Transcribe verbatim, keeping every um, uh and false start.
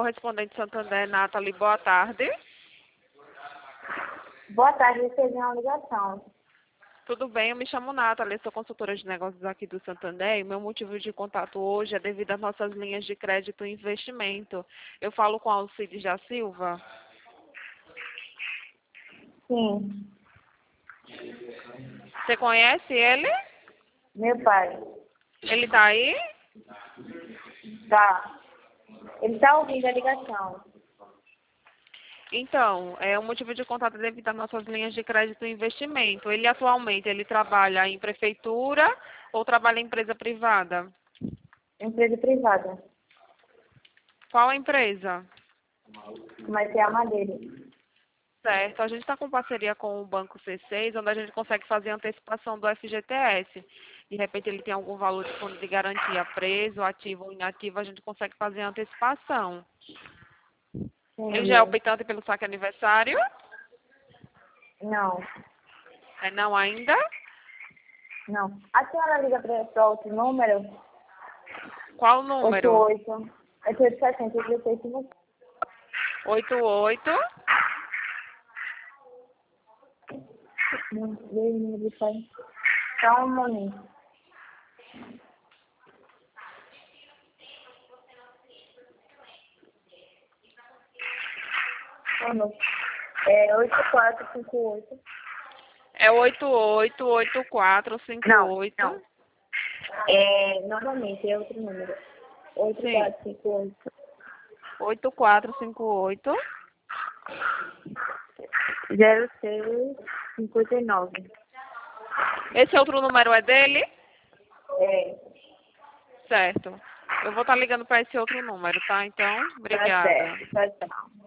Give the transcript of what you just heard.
correspondente Santander, Nathalie, boa tarde. Boa tarde, recebi uma ligação. Tudo bem, eu me chamo Nathalie, sou consultora de negócios aqui do Santander e meu motivo de contato hoje é devido às nossas linhas de crédito e investimento. Eu falo com Alcides da Silva. Sim, Você conhece ele? meu pai. Ele tá aí? Tá. Ele tá ouvindo a ligação. Então, é o motivo de contato é devido às nossas linhas de crédito e investimento. Ele atualmente, ele trabalha em prefeitura ou trabalha em empresa privada? Empresa privada. Qual a empresa? Mas é a Madeira. Certo, a gente está com parceria com o Banco C seis, onde a gente consegue fazer antecipação do F G T S. De repente ele tem algum valor de fundo de garantia preso, ativo ou inativo, a gente consegue fazer a antecipação. Ele já é Sim. optante pelo saque aniversário? Não, É não ainda? não. A senhora liga para outro número? Qual o número? oito oito. oito oito sete zero, dezesseis cinquenta. oito oito. Não, veio o número de pai. Só um momento. Vamos. É oito quatro cinco oito. É oito oito oito quatro cinco oito. Não, não. É, novamente, é outro número. oito quatro cinco oito. oito quatro cinco oito. zero seis cinquenta e nove. Esse outro número é dele? É, Certo. Eu vou estar ligando para esse outro número, tá? Então, tá obrigada. certo. Tchau, tchau.